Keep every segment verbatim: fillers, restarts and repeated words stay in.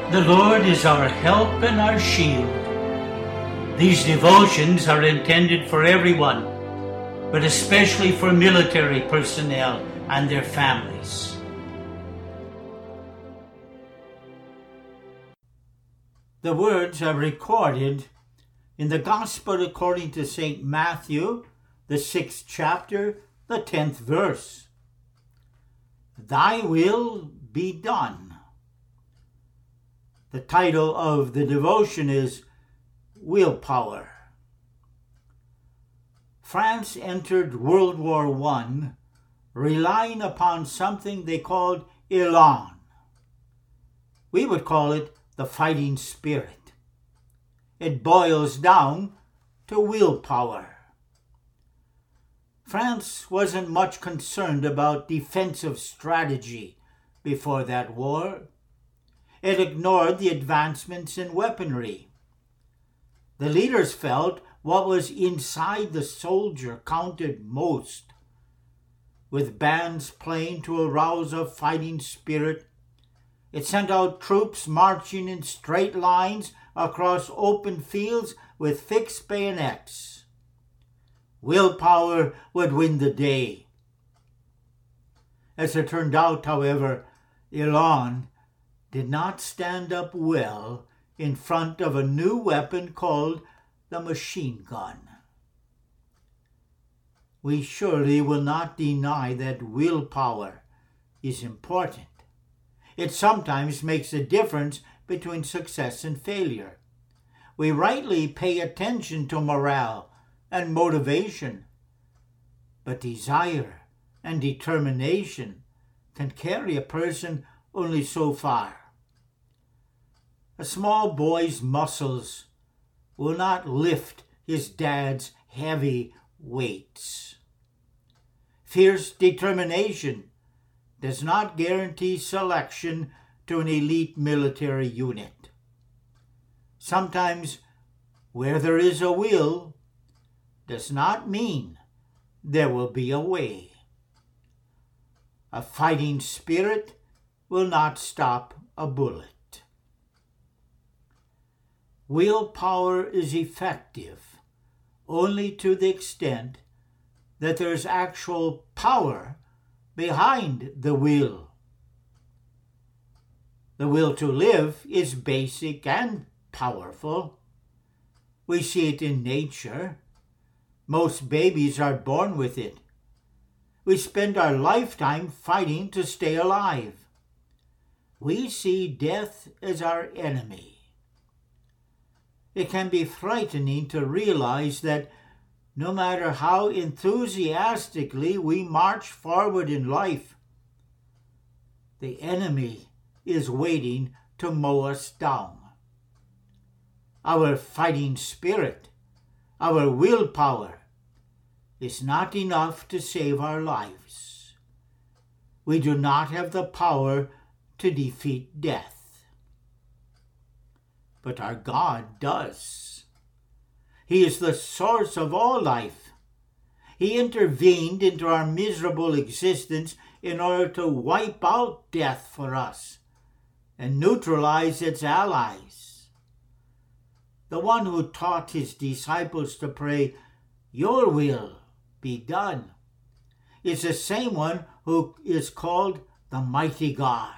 The Lord is our help and our shield. These devotions are intended for everyone, but especially for military personnel and their families. The words are recorded in the Gospel according to Saint Matthew, the sixth chapter, the tenth verse. Thy will be done. The title of the devotion is Willpower. France entered World War One relying upon something they called élan. We would call it the fighting spirit. It boils down to willpower. France wasn't much concerned about defensive strategy before that war. It ignored the advancements in weaponry. The leaders felt what was inside the soldier counted most. With bands playing to arouse a fighting spirit, it sent out troops marching in straight lines across open fields with fixed bayonets. Willpower would win the day. As it turned out, however, élan did not stand up well in front of a new weapon called the machine gun. We surely will not deny that willpower is important. It sometimes makes a difference between success and failure. We rightly pay attention to morale and motivation, but desire and determination can carry a person only so far. A small boy's muscles will not lift his dad's heavy weights. Fierce determination does not guarantee selection to an elite military unit. Sometimes where there is a will does not mean there will be a way. A fighting spirit will not stop a bullet. Willpower is effective only to the extent that there is actual power behind the will. The will to live is basic and powerful. We see it in nature. Most babies are born with it. We spend our lifetime fighting to stay alive. We see death as our enemy. It can be frightening to realize that no matter how enthusiastically we march forward in life, the enemy is waiting to mow us down. Our fighting spirit, our willpower, is not enough to save our lives. We do not have the power to defeat death. But our God does. He is the source of all life. He intervened into our miserable existence in order to wipe out death for us and neutralize its allies. The one who taught his disciples to pray, "Your will be done," is the same one who is called the mighty God.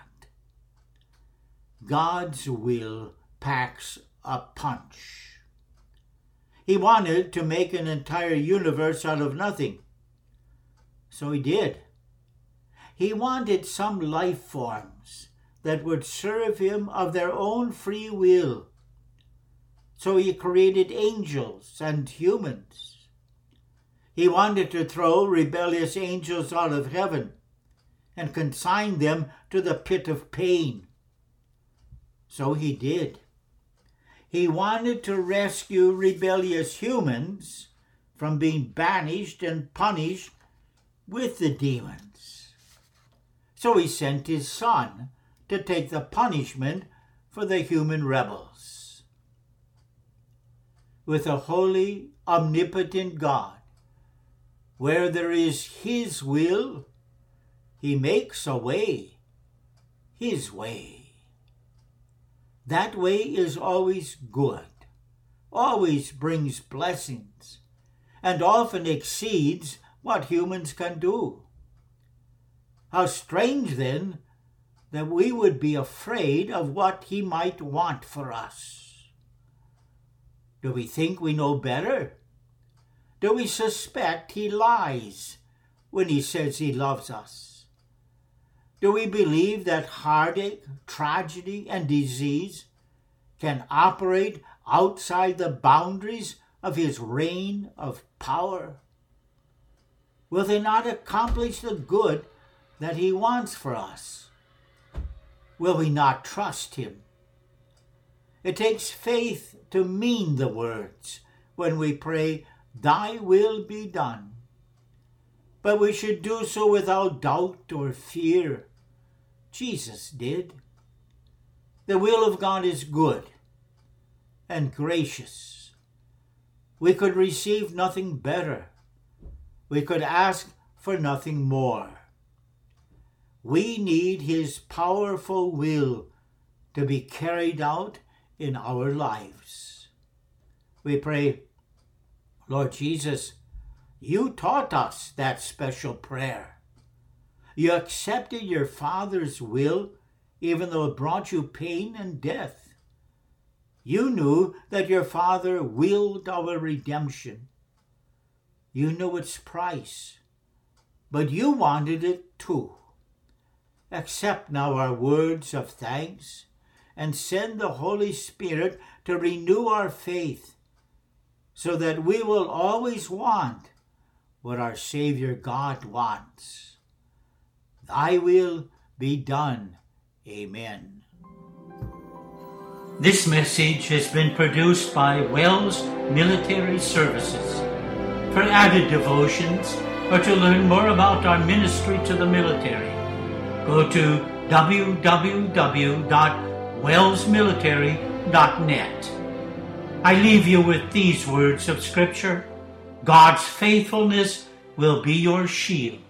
God's will packs a punch. He wanted to make an entire universe out of nothing. So he did. He wanted some life forms that would serve him of their own free will. So he created angels and humans. He wanted to throw rebellious angels out of heaven and consign them to the pit of pain. So he did. He wanted to rescue rebellious humans from being banished and punished with the demons. So he sent his Son to take the punishment for the human rebels. With a holy, omnipotent God, where there is his will, he makes a way, his way. That way is always good, always brings blessings, and often exceeds what humans can do. How strange, then, that we would be afraid of what he might want for us. Do we think we know better? Do we suspect he lies when he says he loves us? Do we believe that heartache, tragedy, and disease can operate outside the boundaries of his reign of power? Will they not accomplish the good that he wants for us? Will we not trust him? It takes faith to mean the words when we pray, "Thy will be done." But we should do so without doubt or fear. Jesus did. The will of God is good and gracious. We could receive nothing better. We could ask for nothing more. We need his powerful will to be carried out in our lives. We pray, Lord Jesus, you taught us that special prayer. You accepted your Father's will, even though it brought you pain and death. You knew that your Father willed our redemption. You knew its price, but you wanted it too. Accept now our words of thanks and send the Holy Spirit to renew our faith so that we will always want what our Savior God wants. Thy will be done. Amen. This message has been produced by Wells Military Services. For added devotions or to learn more about our ministry to the military, go to w w w dot wells military dot net. I leave you with these words of Scripture. God's faithfulness will be your shield.